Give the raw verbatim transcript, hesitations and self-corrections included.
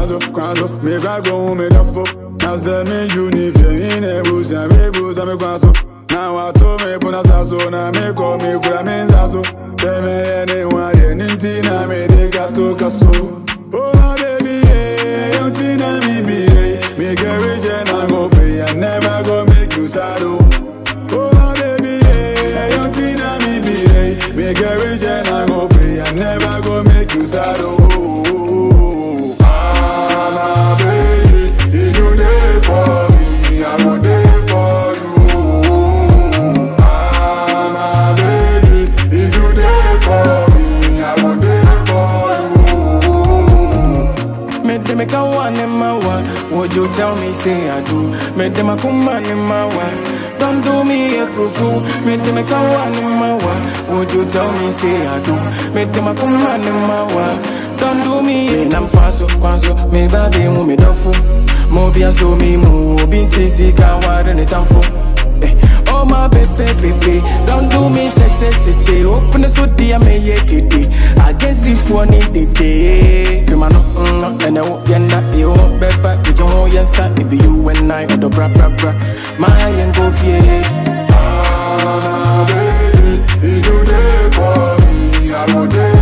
quazo, quazo, me gago, me da fo. Now say me unife in a bush, and me bush, and me quazo. Now I told me, put a sasso, now me call me, kura me sasso. Tell me anyone, anything, I me de gato caso. Oh, my baby, yeah, you think I me be, me get rich and I go pay, I never go make you sad. Oh, my baby, yeah, you think I me be, me get rich and I go pay, I never go make you sad. Oh. Make a one in my one. Would you tell me, say I do? Make them a come on in my one. Don't do me a cuckoo. Make them make a one in my one. Would you tell me, say I do? Make them a come on in my one. Don't do me in I'm faso, quaso. Me baby, mo me dofu. Mo be a so me mo. Binti si ka wada ne tamfo. Oh my baby, baby, don't do me sete sete. Open the sodi me ye kidi. I guess if one need the day. You man no, and I won't get that. You won't bet back. You don't yes I. It be you and I or the bra bra bra. My and go fie. Ah baby, if you there for me, I go there.